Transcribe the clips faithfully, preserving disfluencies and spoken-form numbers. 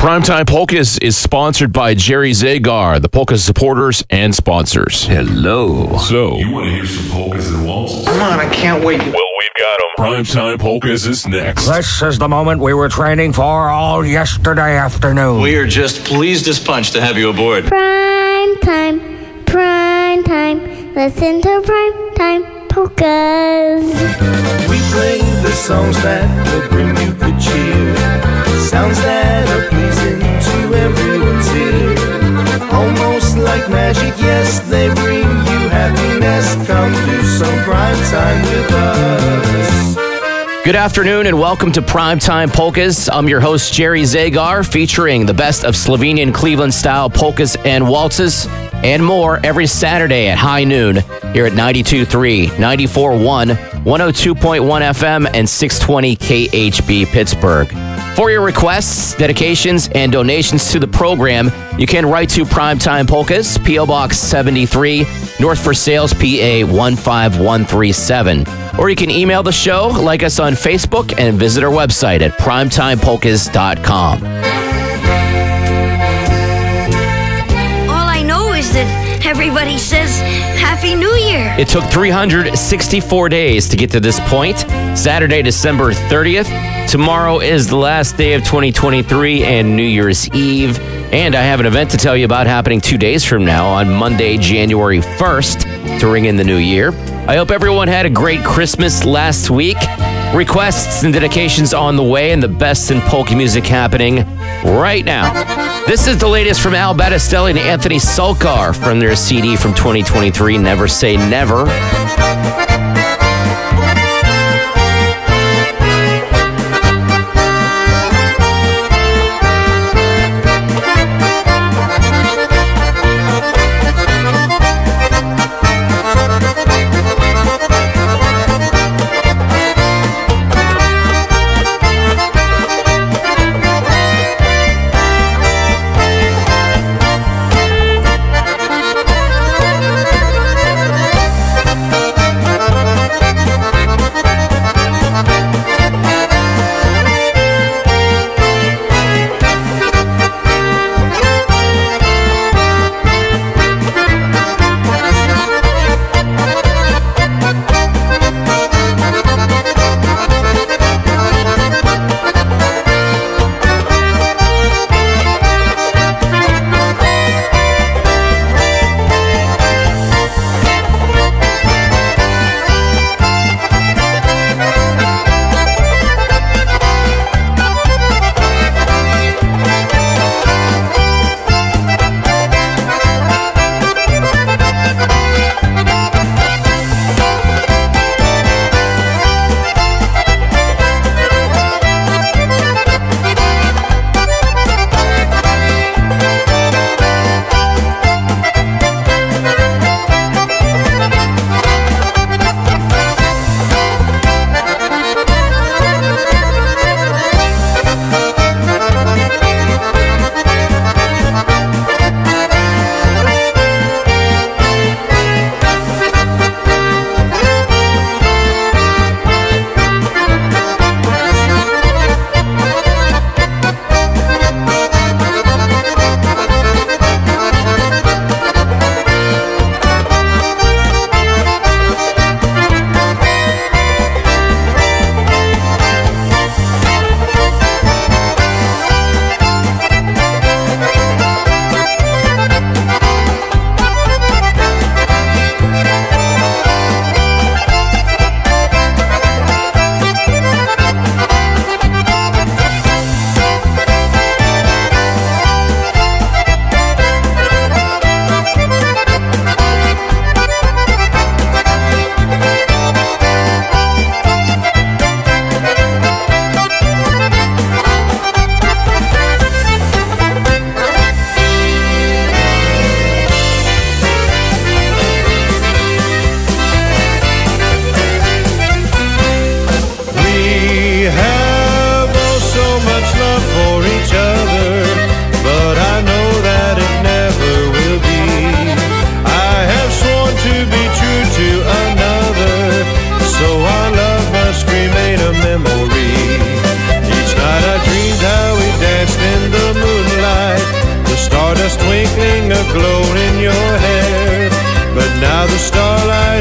Primetime Polkas is sponsored by Jerry Zagar, the Polka supporters and sponsors. Hello. So, You want to hear some polkas and waltzes? Come on, I can't wait. Well, we've got them. Primetime Polkas is next. This is the moment we were training for all yesterday afternoon. We are just pleased as punch to have you aboard. Prime time, prime time. Listen to prime time polkas. We play the songs that will bring you good cheer. Sounds that are pleasing to everyone's ear. Almost like magic, yes, they bring you happiness. Come do some prime time with us. Good afternoon and welcome to Primetime Polkas. I'm your host, Jerry Zagar, featuring the best of Slovenian Cleveland-style polkas and waltzes and more every Saturday at high noon here at ninety-two point three, ninety-four point one, one oh two point one F M, and six twenty K H B Pittsburgh. For your requests, dedications, and donations to the program, you can write to Primetime Polkas, P O Box seventy-three, North Versailles, P A one five one three seven. Or you can email the show, like us on Facebook, and visit our website at primetime polkas dot com. All I know is that everybody says Happy New Year. It took three hundred sixty-four days to get to this point. Saturday, December thirtieth. Tomorrow is the last day of twenty twenty-three and New Year's Eve. And I have an event to tell you about happening two days from now on Monday, January first, to ring in the new year. I hope everyone had a great Christmas last week. Requests and dedications on the way, and the best in polka music happening right now. This is the latest from Al Battistelli and Anthony Sulkar from their C D from twenty twenty-three, Never Say Never.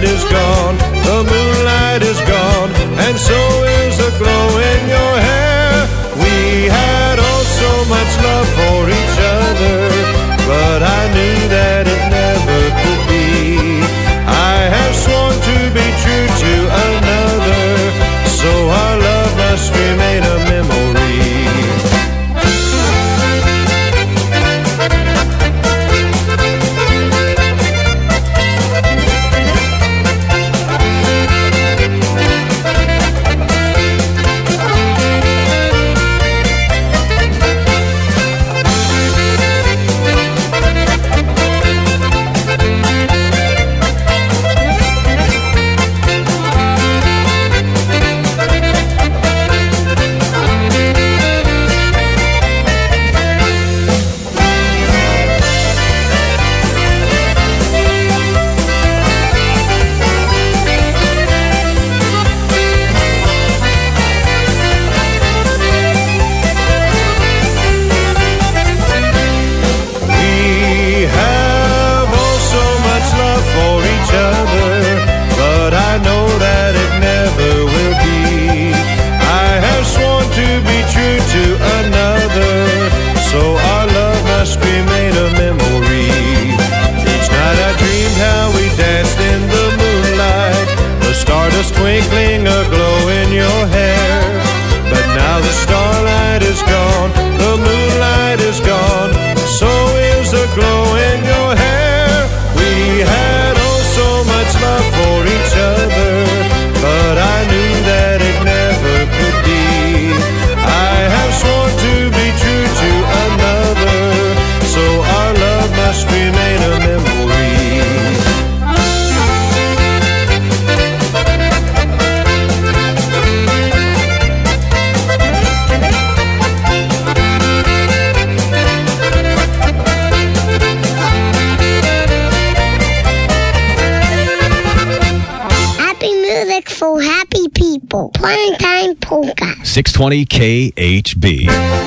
starlight is gone, the moonlight is gone, and so is the glow in your hair. We had oh so much love for each other, but I knew that it never could be. I have sworn to be true to another, so our love must remain a memory. Twinkling a glow in your hair, but now the starlight is gone, the moonlight is gone, so is the glow in your hair. We had oh so much love for each other, but I knew that it never could be. I have sworn to be true to another, so our love must remain a memory. For happy people. Primetime Polka. six twenty K H B.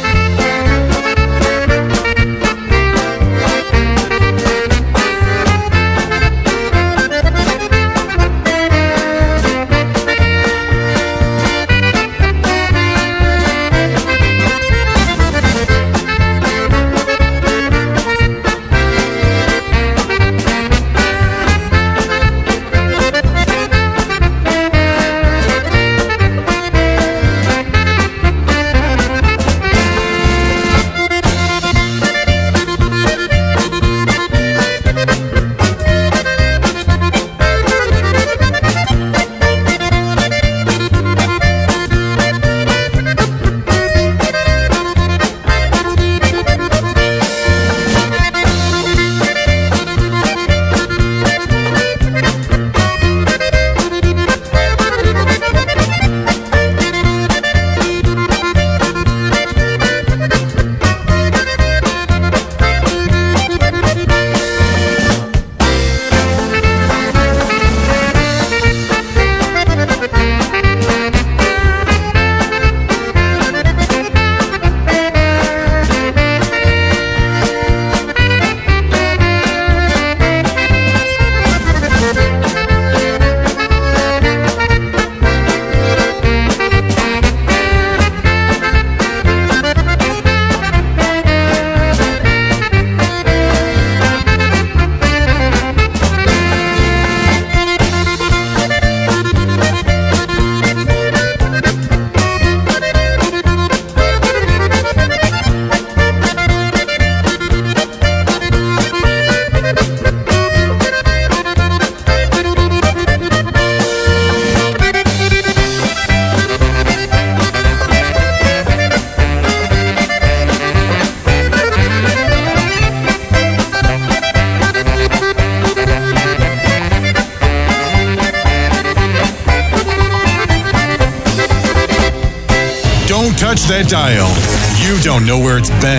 Don't touch that dial. You don't know where it's been.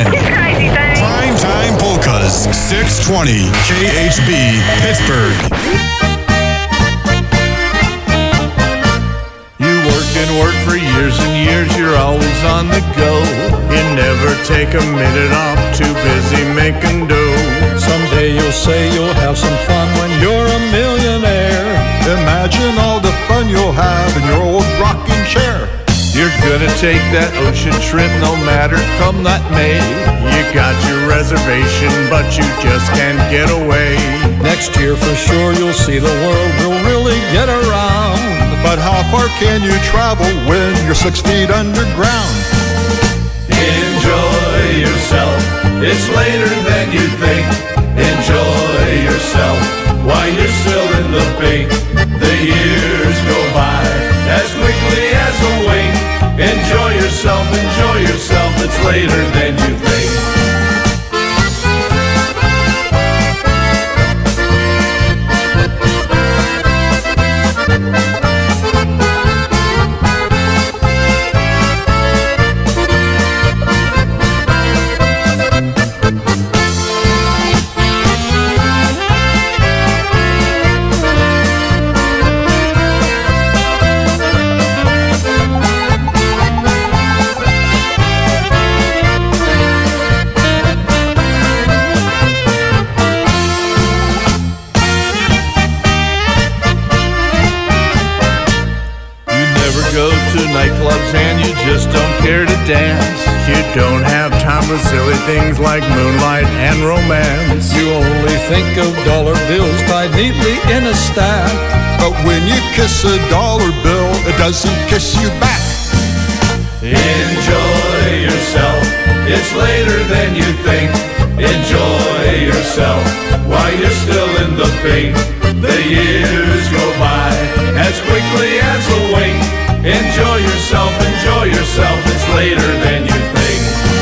Primetime Polkas, six twenty K H B, Pittsburgh. You work and work for years and years, you're always on the go. You never take a minute off, too busy making dough. Someday you'll say you'll have some fun when you're a millionaire. imagine all the fun you'll have in your old rocking chair. You're gonna take that ocean trip no matter come that may. You got your reservation, but you just can't get away. Next year for sure you'll see the world will really get around. But how far can you travel when you're six feet underground? Enjoy yourself, it's later than you think. Enjoy yourself while you're still in the pink. The years go by as quickly as a wink. Enjoy yourself, enjoy yourself, it's later than you think. Nightclubs and you just don't care to dance. You don't have time for silly things like moonlight and romance. You only think of dollar bills tied neatly in a stack. But when you kiss a dollar bill, it doesn't kiss you back. Enjoy yourself, it's later than you think. Enjoy yourself while you're still in the pink. The years go by as quickly as a wink. Enjoy yourself, enjoy yourself, it's later than you think.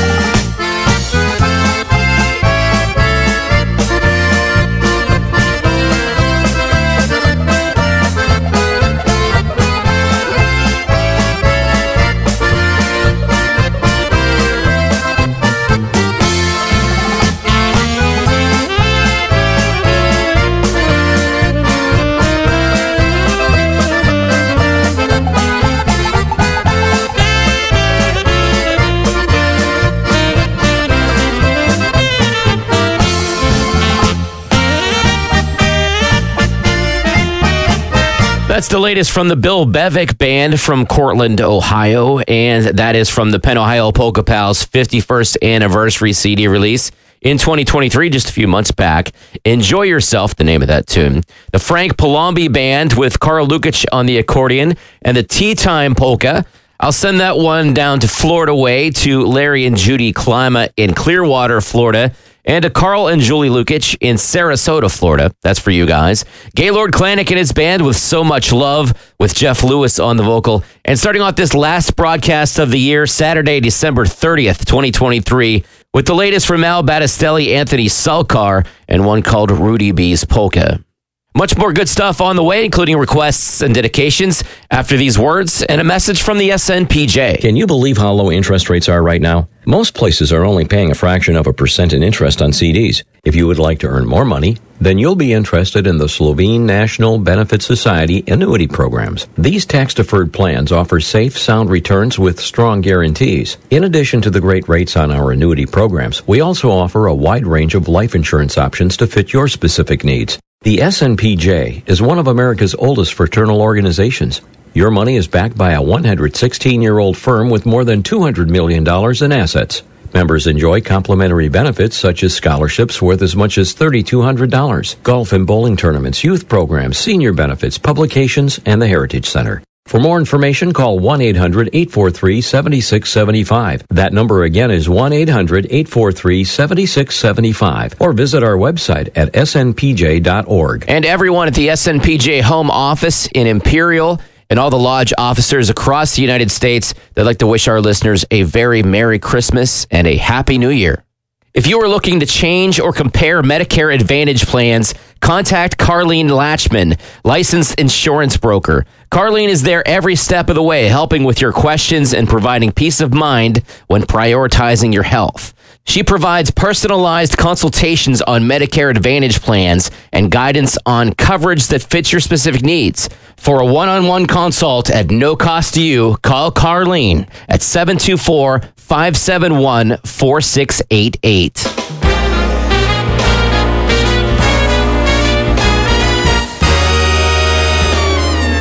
That's the latest from the Bill Bevick Band from Cortland, Ohio, and that is from the Penn Ohio Polka Pals fifty-first anniversary C D release in twenty twenty-three, just a few months back. Enjoy Yourself, the name of that tune. The Frank Palombi Band with Carl Lukic on the accordion and the Tea Time Polka. I'll send that one down to Florida way to Larry and Judy Klima in Clearwater, Florida, and to Carl and Julie Lukic in Sarasota, Florida. That's for you guys. Gaylord Klanick and his band with So Much Love with Jeff Lewis on the vocal. And starting off this last broadcast of the year, Saturday, December thirtieth, twenty twenty-three, with the latest from Al Battistelli, Anthony Sulcar, and one called Rudy B's Polka. Much more good stuff on the way, including requests and dedications after these words and a message from the S N P J. Can you believe how low interest rates are right now? Most places are only paying a fraction of a percent in interest on C Ds. If you would like to earn more money, then you'll be interested in the Slovene National Benefit Society annuity programs. These tax-deferred plans offer safe, sound returns with strong guarantees. In addition to the great rates on our annuity programs, we also offer a wide range of life insurance options to fit your specific needs. The S N P J is one of America's oldest fraternal organizations. Your money is backed by a one hundred sixteen-year-old firm with more than two hundred million dollars in assets. Members enjoy complimentary benefits such as scholarships worth as much as three thousand two hundred dollars, golf and bowling tournaments, youth programs, senior benefits, publications, and the Heritage Center. For more information, call one eight hundred, eight four three, seven six seven five. That number again is one eight hundred, eight four three, seven six seven five. Or visit our website at s n p j dot org. And everyone at the S N P J home office in Imperial and all the lodge officers across the United States, they'd like to wish our listeners a very Merry Christmas and a Happy New Year. If you are looking to change or compare Medicare Advantage plans, contact Carlene Latchman, licensed insurance broker. Carlene is there every step of the way, helping with your questions and providing peace of mind when prioritizing your health. She provides personalized consultations on Medicare Advantage plans and guidance on coverage that fits your specific needs. For a one-on-one consult at no cost to you, call Carlene at seven two four, five seven one, four six eight eight.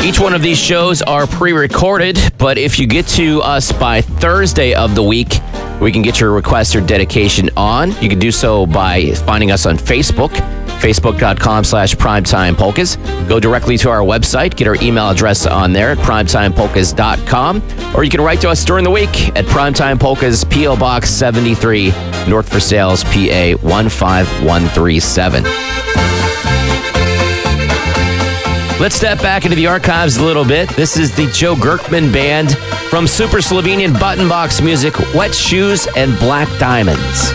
Each one of these shows are pre-recorded, but if you get to us by Thursday of the week, we can get your request or dedication on. You can do so by finding us on Facebook, facebook.com slash primetime polkas. Go directly to our website, get our email address on there at primetime polkas dot com, or you can write to us during the week at Primetime Polkas, P O Box seventy-three, North Versailles, P A one five one three seven. Let's step back into the archives a little bit. This is the Joe Gerkman Band from Super Slovenian Button Box Music, Wet Shoes and Black Diamonds.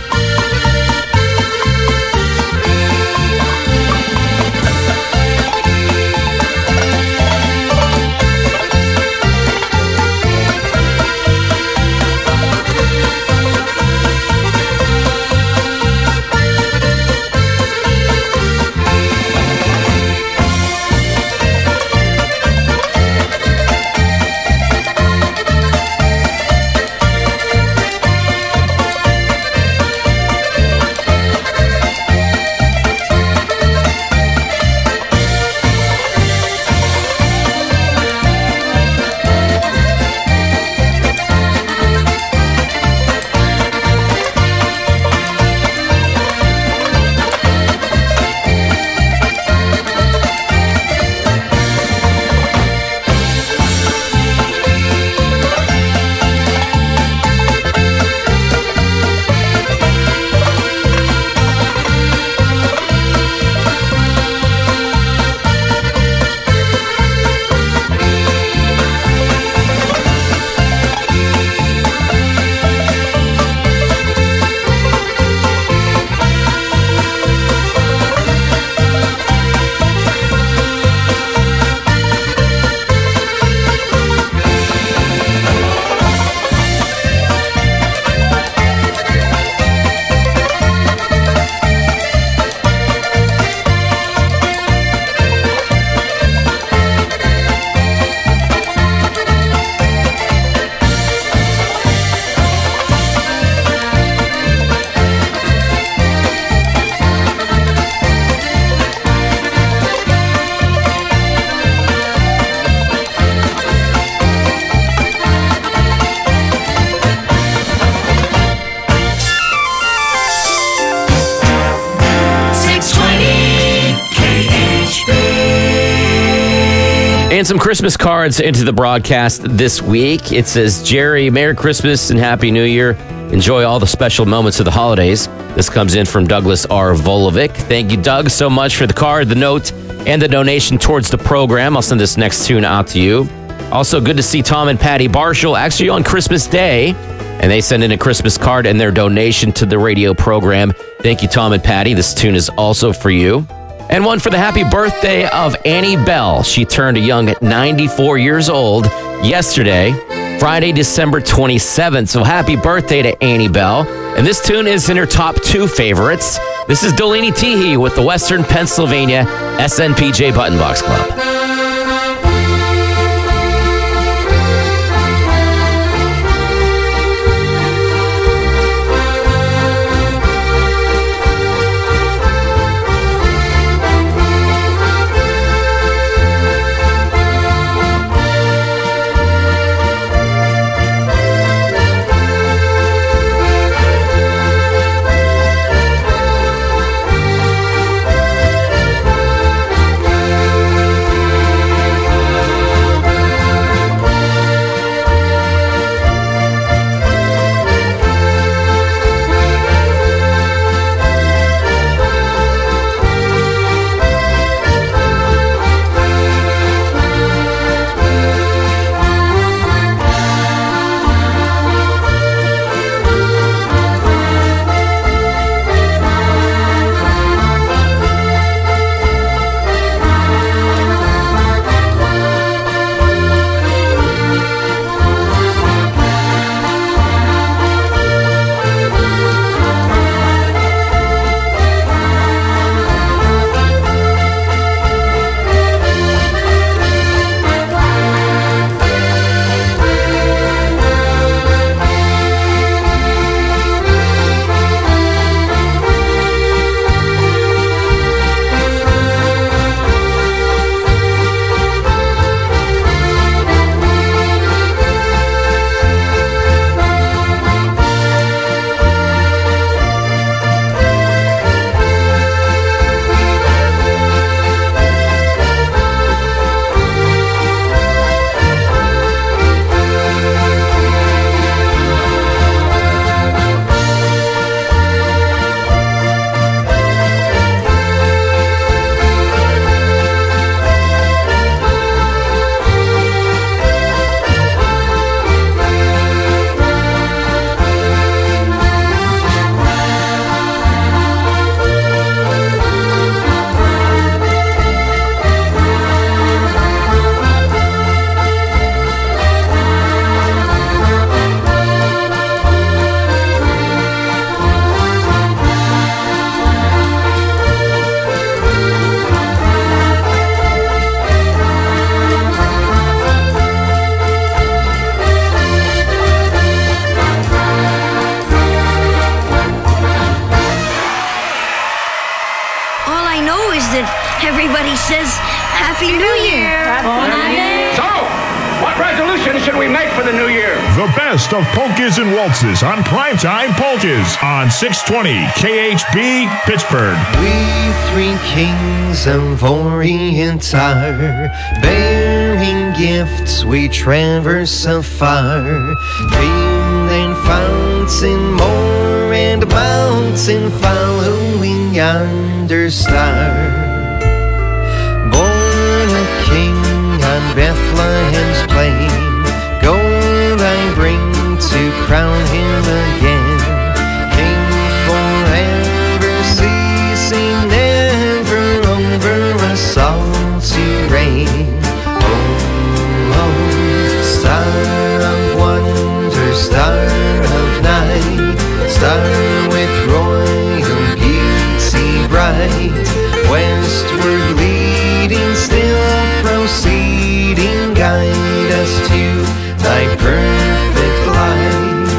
And some Christmas cards into the broadcast this week. It says, Jerry, Merry Christmas and Happy New Year. Enjoy all the special moments of the holidays. This comes in from Douglas R. Volovic. Thank you, Doug, so much for the card, the note, and the donation towards the program. I'll send this next tune out to you. Also, good to see Tom and Patty Barshall actually on Christmas Day. And they send in a Christmas card and their donation to the radio program. Thank you, Tom and Patty. This tune is also for you. And one for the happy birthday of Annie Bell. She turned a young ninety-four years old yesterday, Friday, December twenty-seventh. So happy birthday to Annie Bell. And this tune is in her top two favorites. This is Dolini Teehee with the Western Pennsylvania S N P J Button Box Club. everybody says Happy New Year. So, what resolution should we make for the new year? The best of polkas and waltzes on Primetime Polkas on six twenty K H B Pittsburgh. We three kings of Orient are, bearing gifts we traverse afar, feeling fountain more and mountain following yonder star. Born a king on Bethlehem's plain, gold I bring to crown him again. King forever, ceasing never over us all to reign. Oh, oh, star of wonder, star of night, star with royal beauty bright, westward leading, still proceeding, guide us to thy perfect light.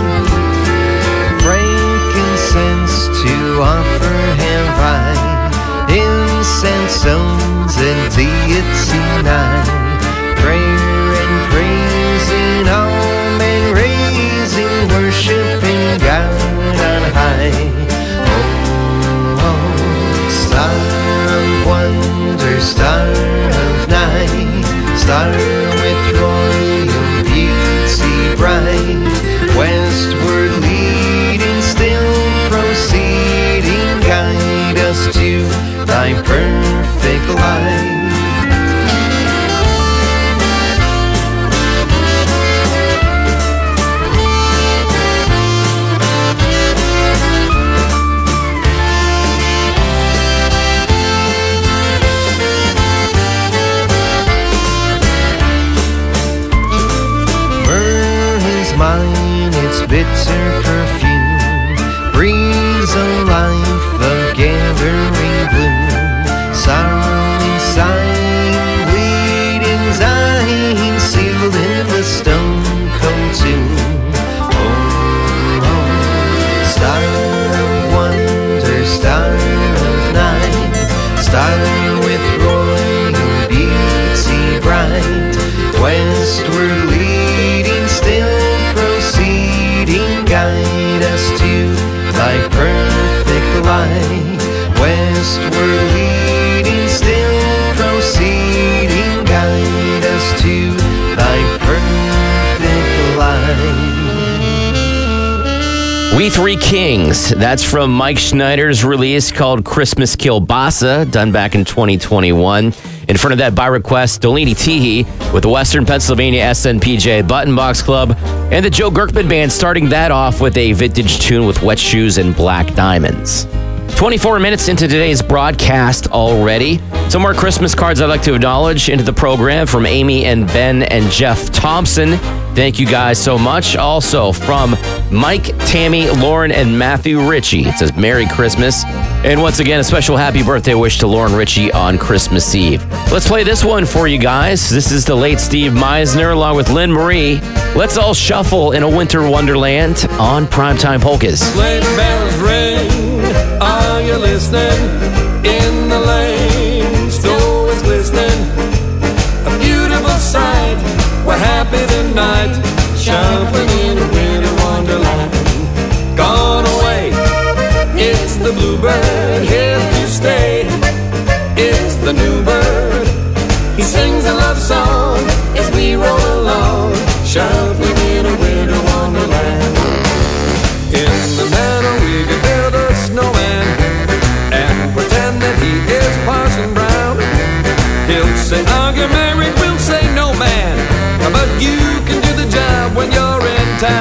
Frankincense to offer have I, incense stones and deity nine, prayer and praising, all men raising, worshiping God on high. Oh, oh, star of wonder, star of night, star with royal beauty bright, westward leading, still proceeding, guide us to thy perfect light. Mine, its bitter perfume breathes a life of gathering gloom. Sorrowing, sighing, bleeding, dying, sealed in the stone cold tomb. Oh, oh, star of wonder, star of night, star with royal beauty bright, westward leading, still proceeding, guide us to thy perfect light, westward leading, still proceeding, guide us to thy perfect light. We Three Kings. That's from Mike Schneider's release called Christmas Kielbasa, done back in twenty twenty-one. In front of that, by request, Dolini Teehee with the Western Pennsylvania S N P J Button Box Club, and the Joe Gerkman Band starting that off with a vintage tune with Wet Shoes and Black Diamonds. twenty-four minutes into today's broadcast already. Some more Christmas cards I'd like to acknowledge into the program from Amy and Ben and Jeff Thompson. Thank you guys so much. Also from Mike, Tammy, Lauren, and Matthew Ritchie. It says Merry Christmas. And once again, a special happy birthday wish to Lauren Ritchie on Christmas Eve. Let's play this one for you guys. This is the late Steve Meisner along with Lynn Marie. Let's all shuffle in a winter wonderland on Primetime Polkas. Sleigh bells ring, are you listening? In the lane, snow is glistening. A beautiful sight, we're happy tonight, shuffling in a winter wonderland. Gone away, it's the bluebird, here to stay. It's the new bird, he sings a love song as we roll along, shuffling in a winter wonderland. In the meadow we can build a snowman and pretend that he is Parson Brown. He'll say, are you married? We'll say, no man, but you can do the job when you're in town.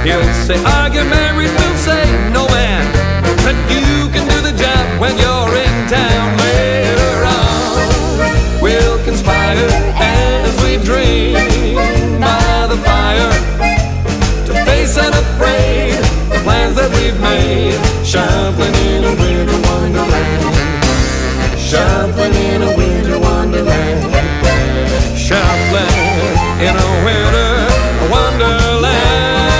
He'll say, are you married? We'll say, no man, but you can do the job when you're in town. Later on, we'll conspire as we dream by the fire to face unafraid the plans that we've made. Shuffling in a winter wonderland. Shuffling in a winter wonderland. Shuffling in a winter wonderland.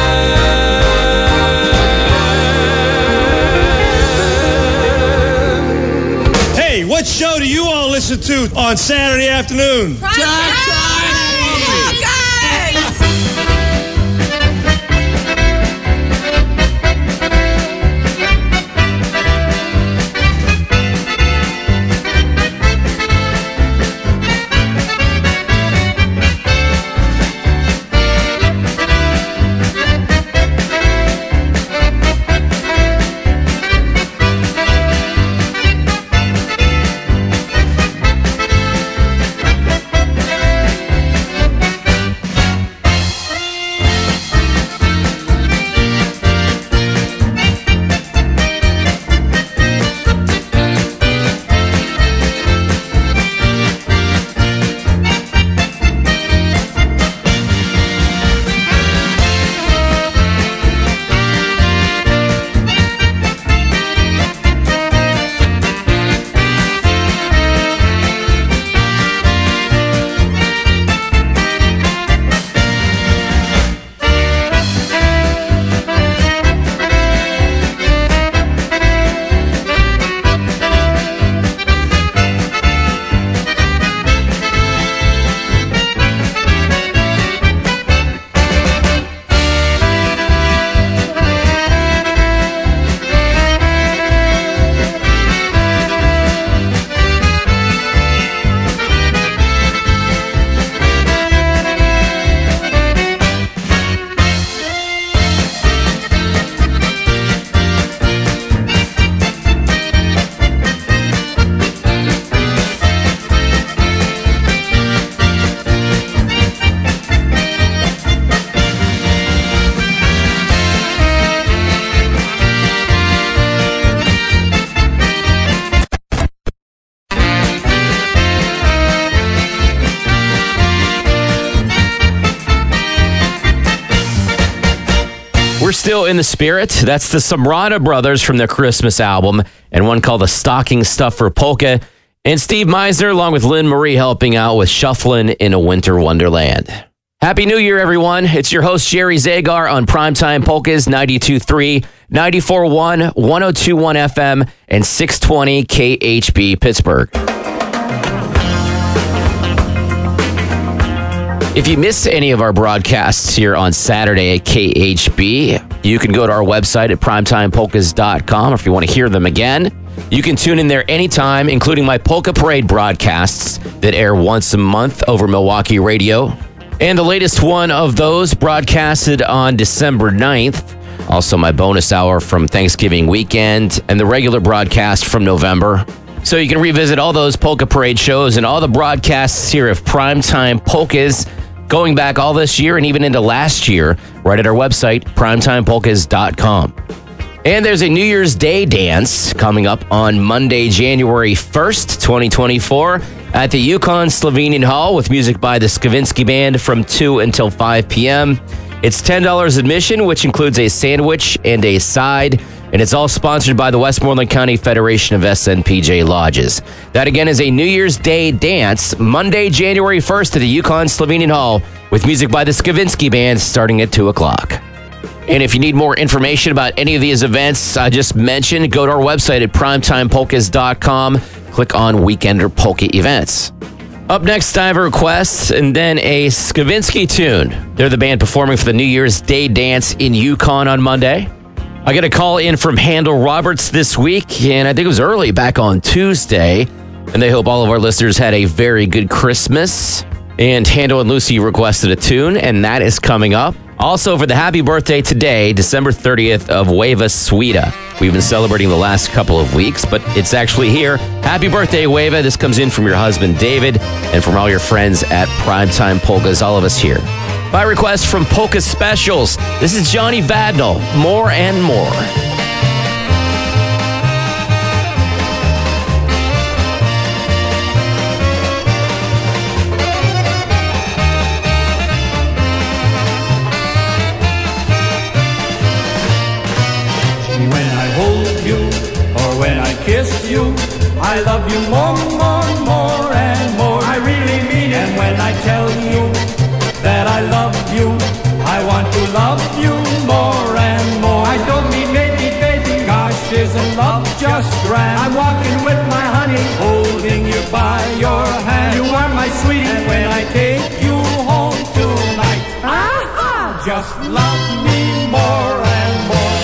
Hey, what show do you all listen to on Saturday afternoon? Prime Time! Still in the spirit. That's the Samrata Brothers from their Christmas album, and one called The Stocking Stuffer Polka. And Steve Meisner, along with Lynn Marie, helping out with Shufflin' in a Winter Wonderland. Happy New Year, everyone. It's your host, Jerry Zagar, on Primetime Polkas, ninety-two point three, ninety-four point one, one oh two point one F M, and six twenty K H B Pittsburgh. If you missed any of our broadcasts here on Saturday at K H B, you can go to our website at primetime polkas dot com, or if you want to hear them again, you can tune in there anytime, including my Polka Parade broadcasts that air once a month over Milwaukee Radio. And the latest one of those broadcasted on December ninth. Also my bonus hour from Thanksgiving weekend and the regular broadcast from November. So you can revisit all those Polka Parade shows and all the broadcasts here of Primetime Polkas going back all this year and even into last year right at our website, primetime polkas dot com. And there's a New Year's Day dance coming up on Monday, January first, twenty twenty-four at the Yukon Slovenian Hall with music by the Skavinsky Band from two until five p.m. It's ten dollars admission, which includes a sandwich and a side. And it's all sponsored by the Westmoreland County Federation of S N P J Lodges. That, again, is a New Year's Day dance, Monday, January first at the Yukon Slovenian Hall with music by the Skavinsky Band starting at two o'clock. And if you need more information about any of these events I just mentioned, go to our website at primetime polkas dot com. Click on Weekender Polka Events. Up next, I have a request and then a Skavinsky tune. They're the band performing for the New Year's Day dance in Yukon on Monday. I got a call in from Handel Roberts this week, and I think it was early back on Tuesday. And they hope all of our listeners had a very good Christmas. And Handel and Lucy requested a tune, and that is coming up. Also, for the happy birthday today, December thirtieth, of Weva Sweda. We've been celebrating the last couple of weeks, but it's actually here. Happy birthday, Weva. This comes in from your husband, David, and from all your friends at Primetime Polkas, all of us here. By request from Polka Specials, this is Johnny Vadnal, More and More. When I hold you or when I kiss you, I love you more, more, more and more. I really mean it. And when I tell you that I love you, I want to love you more and more. I don't mean maybe, baby, gosh, isn't love just grand? I'm walking with my honey, holding you by your hand. You are my sweetie, and when I take you home tonight, ah, just love me more and more.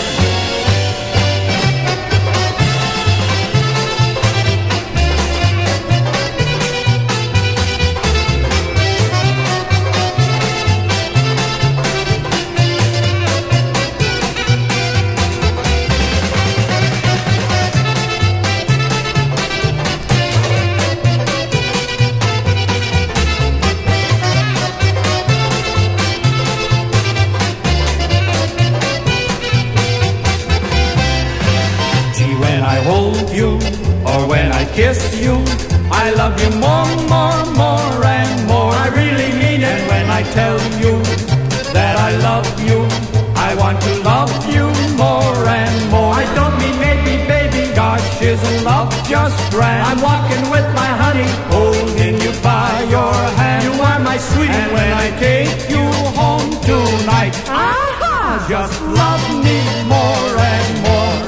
Kiss you, I love you more, more, more and more. I really mean it. And when I tell you that I love you, I want to love you more and more. I don't mean maybe, baby, gosh, isn't love just grand? I'm walking with my honey, holding you by your hand. You are my sweet, and when I take you home tonight, ah, just love me more and more.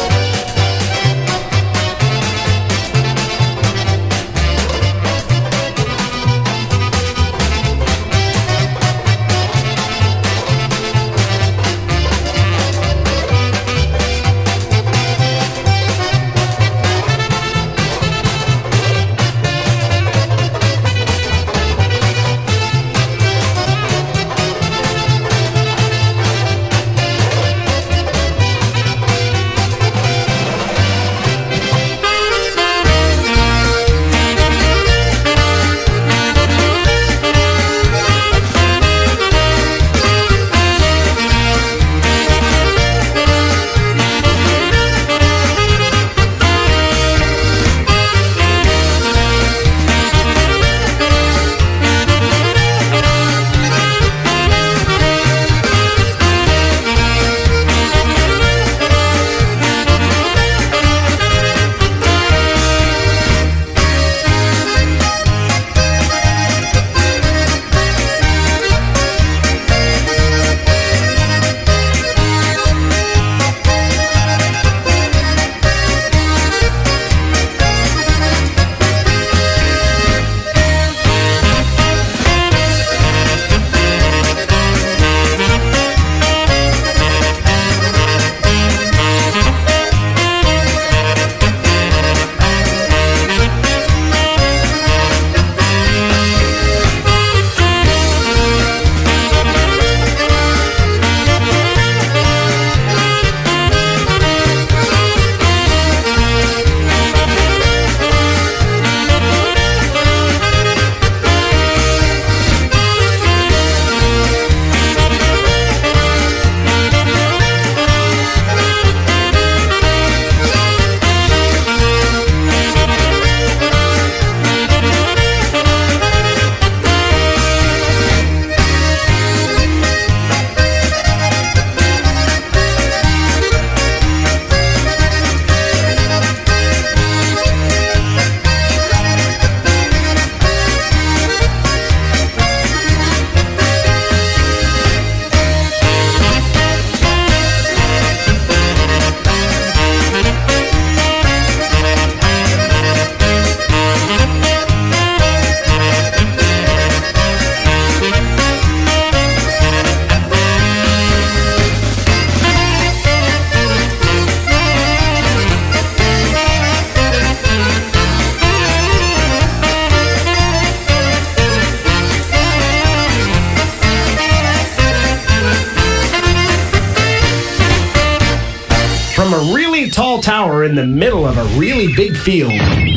from a really tall tower in the middle of a really big field.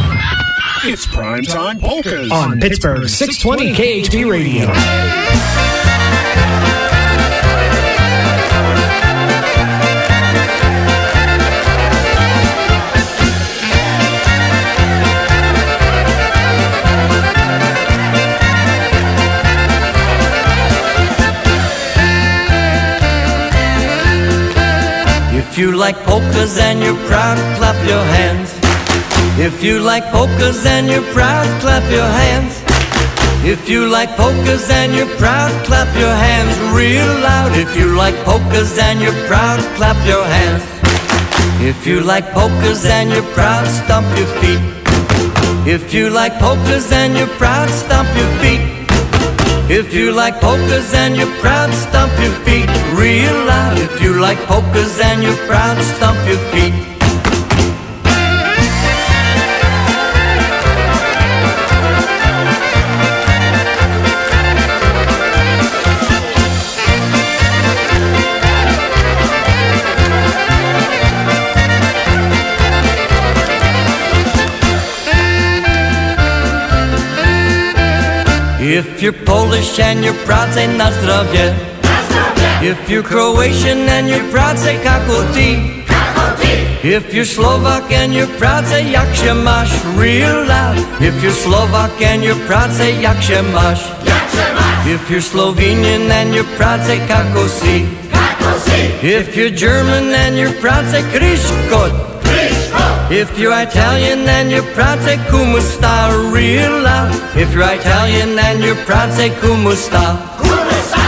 It's Primetime Polkas on Pittsburgh six twenty K H B Radio. If you like polkas and you're proud, clap your hands. If you like polkas and you're proud, clap your hands. If you like polkas and you're proud, clap your hands real loud. If you like polkas and you're proud, clap your hands. If you like polkas and you're proud, stomp your feet. If you like polkas and you're proud, stomp your feet. If you like polkas and you're proud, stomp your feet real loud. If you like polkas and you're proud, stomp your feet. If you're Polish and you're proud, say na zdrowie. If you're Croatian and you're proud, say kako ti. If you're Slovak and you're proud, say jak się masz real loud. If you're Slovak and you're proud, say jak się masz. If you're Slovenian and you're proud, say kako si. If you're German and you're proud, say Krishkot. If you're Italian and you're proud, say kumusta real loud. If you're Italian and you're proud, say kumusta. Kumusta.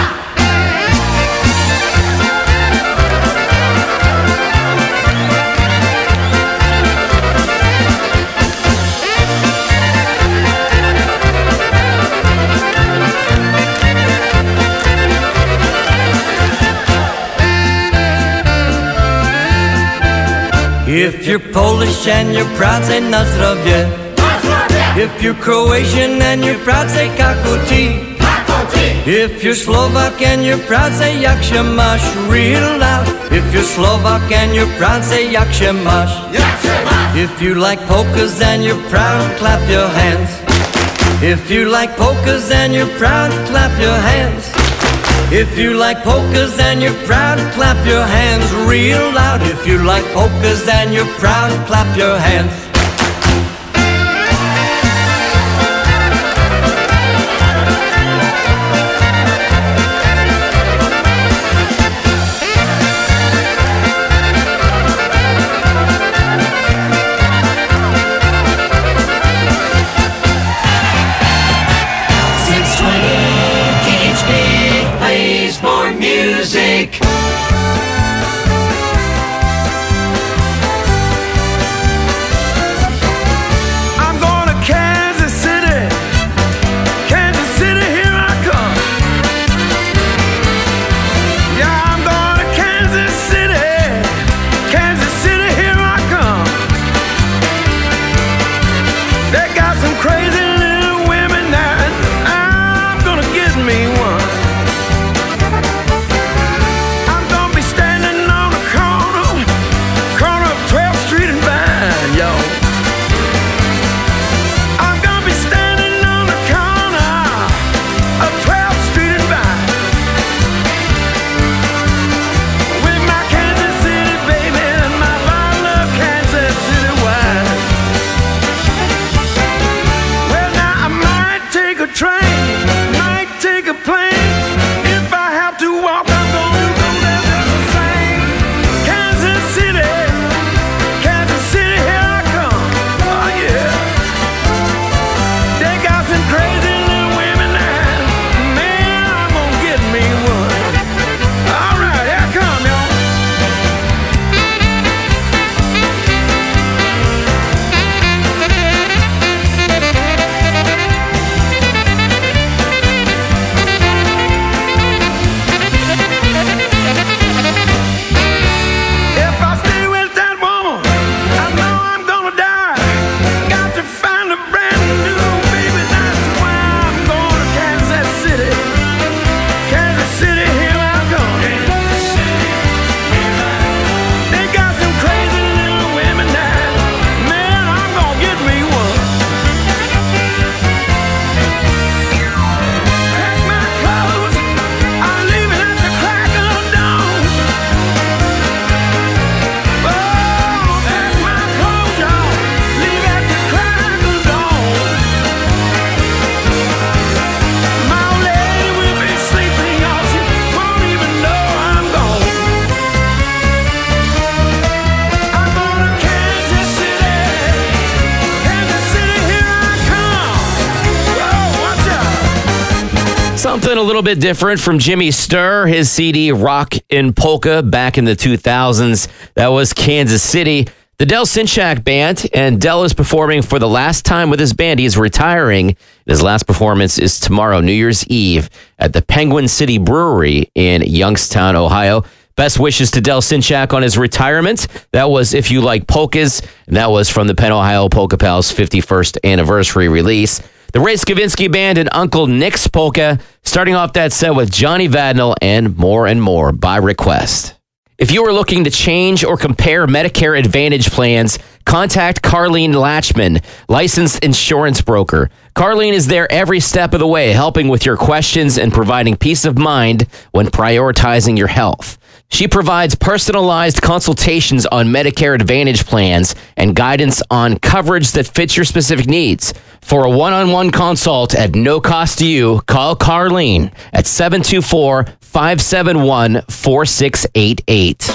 If you're Polish and you're proud, say na zdrowie. If you're Croatian and you're proud, say kako ti. If you're Slovak and you're proud, say jak się masz real loud. If you're Slovak and you're proud, say jak się masz. If you like polkas and you're proud, clap your hands. If you like polkas and you're proud, clap your hands. If you like polkas and you're proud, clap your hands real loud. If you like polkas and you're proud, clap your hands. Music. Something a little bit different from Jimmy Sturr, his C D Rock and Polka back in the two thousands. That was Kansas City. The Del Sinchak Band, and Del is performing for the last time with his band. He is retiring. His last performance is tomorrow, New Year's Eve, at the Penguin City Brewery in Youngstown, Ohio. Best wishes to Del Sinchak on his retirement. That was If You Like Polkas, and that was from the Penn Ohio Polka Pals fifty-first anniversary release. The Ray Skavinsky Band and Uncle Nick's Polka, starting off that set with Johnny Vadnal and More and More by request. If you are looking to change or compare Medicare Advantage plans, contact Carlene Latchman, licensed insurance broker. Carlene is there every step of the way, helping with your questions and providing peace of mind when prioritizing your health. She provides personalized consultations on Medicare Advantage plans and guidance on coverage that fits your specific needs. For a one-on-one consult at no cost to you, call Carlene at seven two four, five seven one, four six eight eight.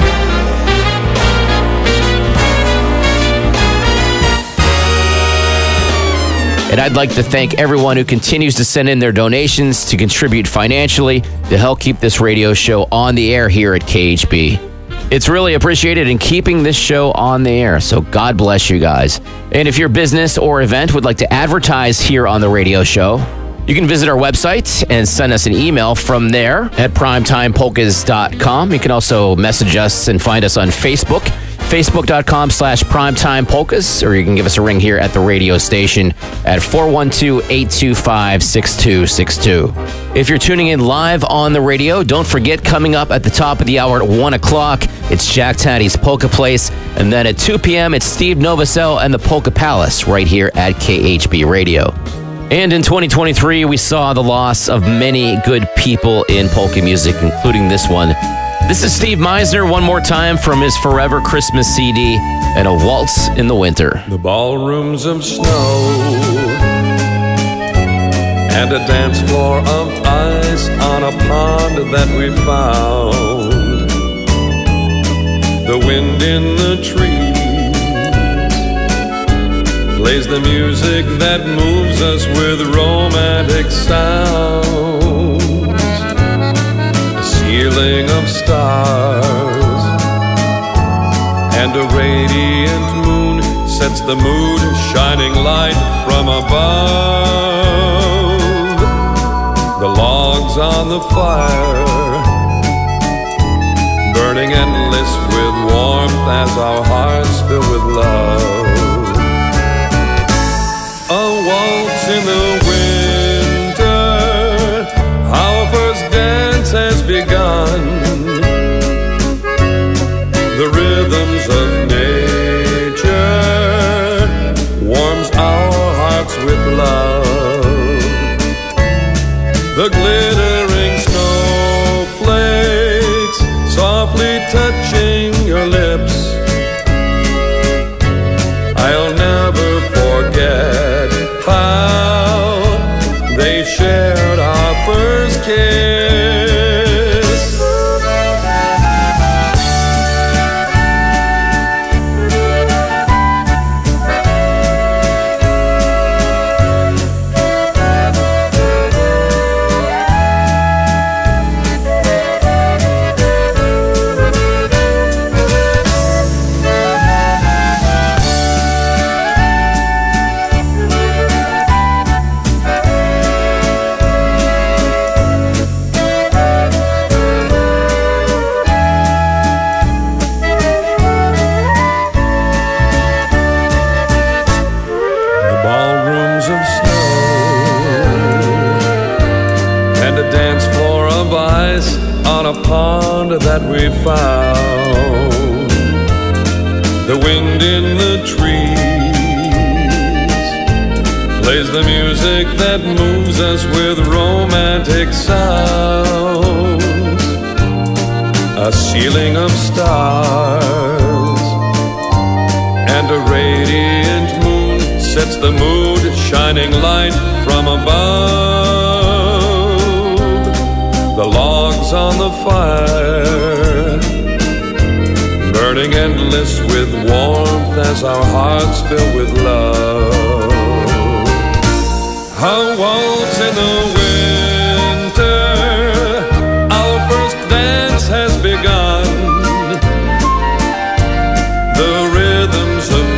And I'd like to thank everyone who continues to send in their donations to contribute financially to help keep this radio show on the air here at K H B. It's really appreciated in keeping this show on the air, so God bless you guys. And if your business or event would like to advertise here on the radio show, you can visit our website and send us an email from there at primetime polkas dot com. You can also message us and find us on Facebook, facebook.com slash primetimepolkas, or you can give us a ring here at the radio station at four one two, eight two five, six two six two. If you're tuning in live on the radio, don't forget, coming up at the top of the hour at one o'clock, it's Jack Taddy's Polka Place, and then at two p.m., it's Steve Novosel and the Polka Palace right here at K H B Radio. And in twenty twenty-three, we saw the loss of many good people in polka music, including this one. This is Steve Meisner one more time from his Forever Christmas C D and A Waltz in the Winter. The ballrooms of snow and a dance floor of ice on a pond that we found. The wind in the trees plays the music that moves us with romantic sounds. A ceiling of stars and a radiant moon sets the mood, shining light from above. The logs on the fire burning endless with warmth as our hearts fill with love. A waltz in the winter, our first dance has begun. The rhythms of nature warms our hearts with love. The glittering snowflakes softly touching your lips. I'll never forget how they shared our first kiss. That we found. The wind in the trees plays the music that moves us with romantic sounds. A ceiling of stars and a radiant moon sets the mood, shining light from above. The logs on the fire burning endless with warmth as our hearts fill with love. A waltz in the begun. The rhythms of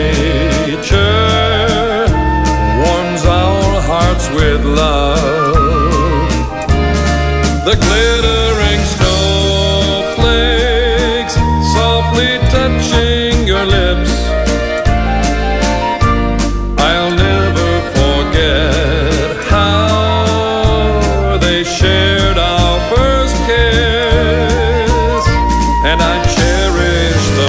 nature warms our hearts with love. The glittering snowflakes softly touching your lips. I'll never forget how they shared our first kiss, and I cherish the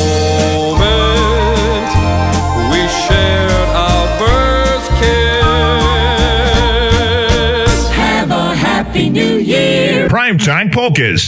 moment we shared our first kiss. Have a happy new year. Primetime Polkas.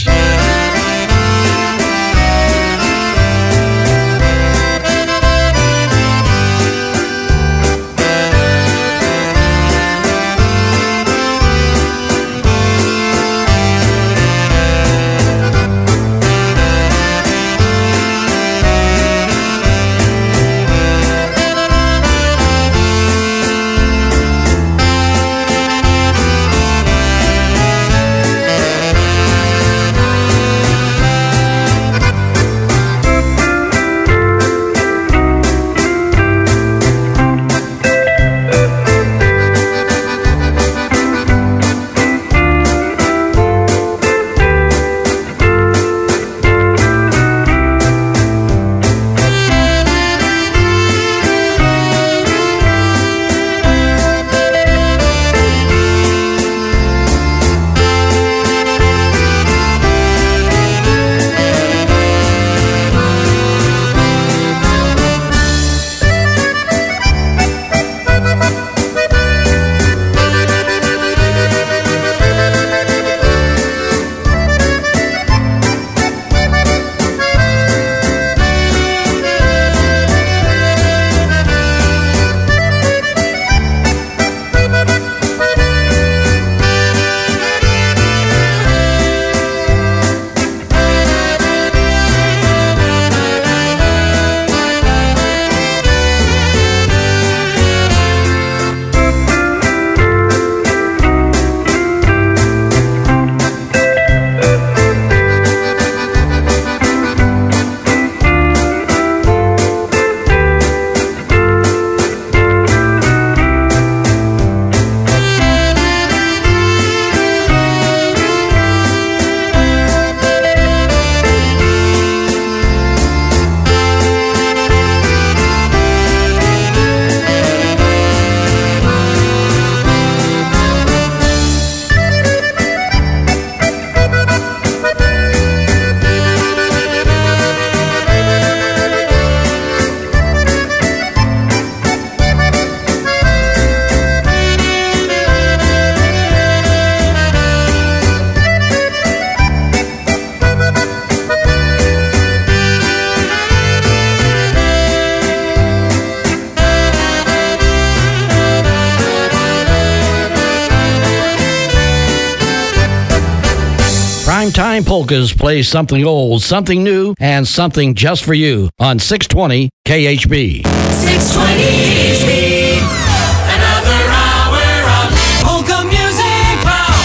Primetime Polkas plays something old, something new, and something just for you on six twenty K H B. six twenty K H B. Another hour of polka music. Pow,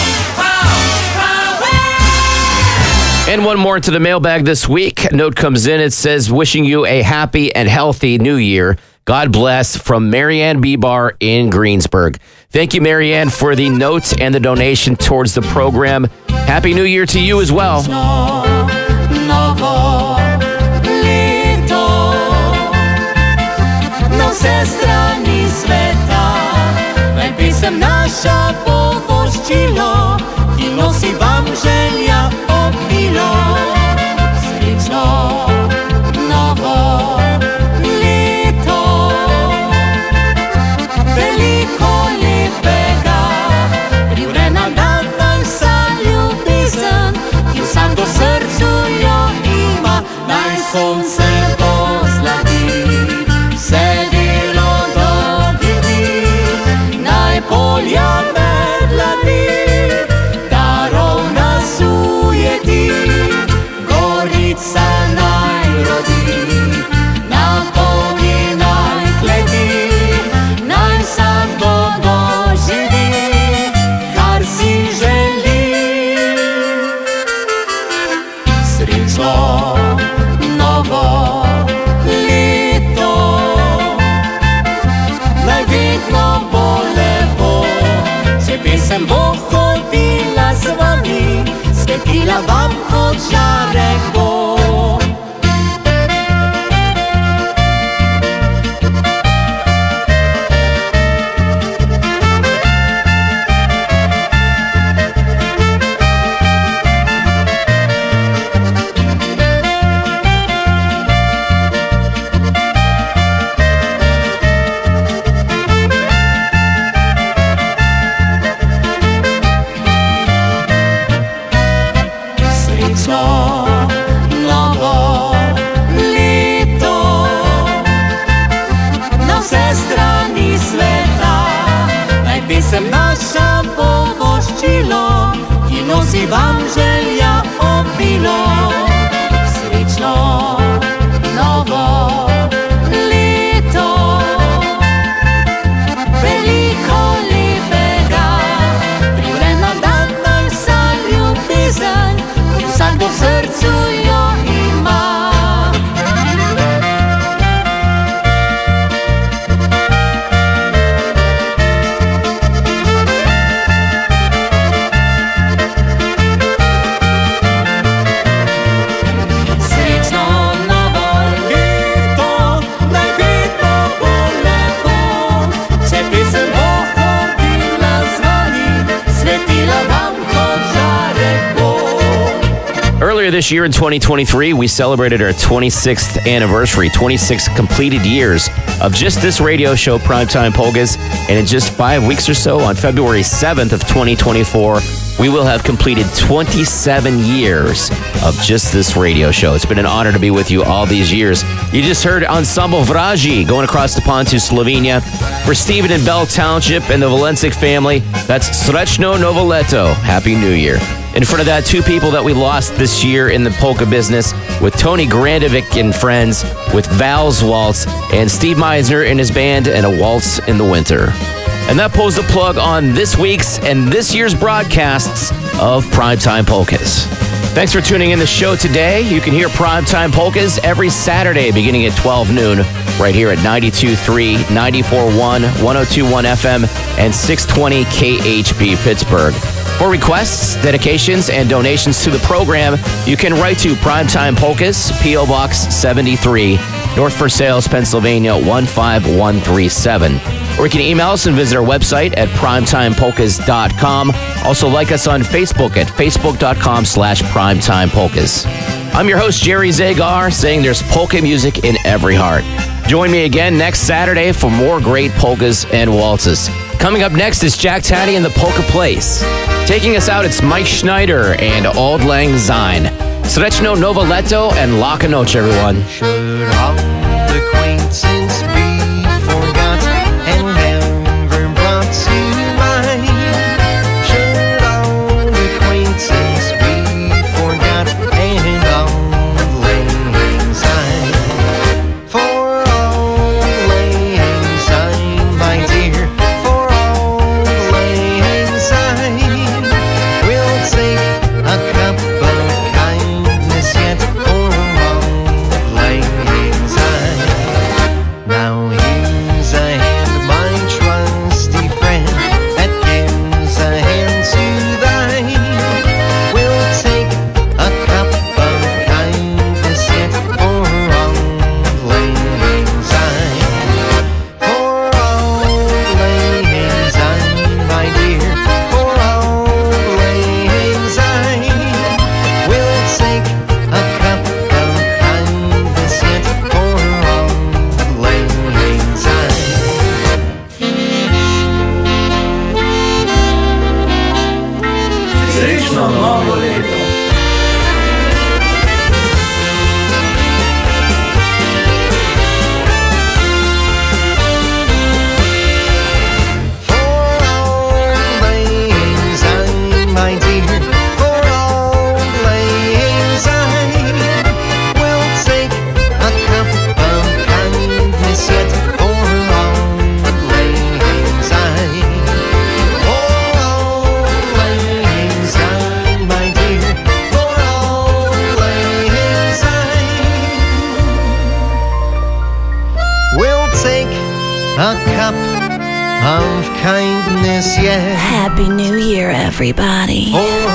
pow, pow. And one more to the mailbag this week. A note comes in. It says, wishing you a happy and healthy new year. God bless, from Marianne Bebar in Greensburg. Thank you, Marianne, for the notes and the donation towards the program. Happy New Year to you as well. Nowo lito no ze strani sveta najpisem nasza powościlo i nosi wam żelia obilo srećno nowo lito veliko lepega privrena nadal sa ljubezen ki vsak do srcu jo ima naj sonce pozlati vse delo dolgih dni naj polja medlati darov nas ujeti gorica naj rodi na polji naj kleti naj vsakdo doživi kar si želi Світло ново літо, не видно болево, це пісень Бог ходила з вами, світила вам от жарек Бог. Písem nasza powościlo i nosi wam żelia opilo. Srećno novo lito, veliko libera, privremna dan nam sa ljubizan, vsak do srcu jo ima. Earlier this year in twenty twenty-three, we celebrated our twenty-sixth anniversary, twenty-six completed years of just this radio show, Primetime Polkas. And in just five weeks or so, on February seventh of twenty twenty-four, we will have completed twenty-seven years of just this radio show. It's been an honor to be with you all these years. You just heard Ensemble Vraji going across the pond to Slovenia. For Stephen and Bell Township and the Valencic family, that's Srećno Novo Leto. Happy New Year. In front of that, two people that we lost this year in the polka business, with Tony Grandovic and friends, with Val's Waltz, and Steve Meisner and his band, and a Waltz in the Winter. And that pulls the plug on this week's and this year's broadcasts of Primetime Polkas. Thanks for tuning in the show today. You can hear Primetime Polkas every Saturday beginning at twelve noon right here at ninety-two point three, ninety-four point one, one oh two point one F M, and six twenty K H B Pittsburgh. For requests, dedications, and donations to the program, you can write to Primetime Polkas, P O Box seventy-three, North Versailles, Pennsylvania one five one three seven. Or you can email us and visit our website at primetime polkas dot com. Also like us on Facebook at facebook.com slash primetimepolkas. I'm your host, Jerry Zagar, saying there's polka music in every heart. Join me again next Saturday for more great polkas and waltzes. Coming up next is Jack Taddy and the Polka Place. Taking us out, it's Mike Schneider and Auld Lang Syne. Srećno Novo Leto and Laka Noć, everyone. Should all acquaintance be forgot and never brought to mind? Should all acquaintance be forgot and Auld Lang Syne? For Auld Lang Syne, my dear, for Auld Lang Syne, we'll take a cup of kindness yet for Auld Lang Syne. of kindness, yeah. Happy New Year, everybody.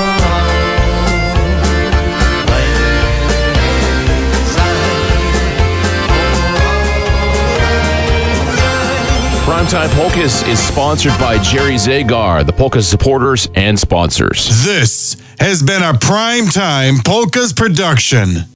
Primetime Polkas is sponsored by Jerry Zagar, the Polka supporters and sponsors. This has been a Primetime Polkas production.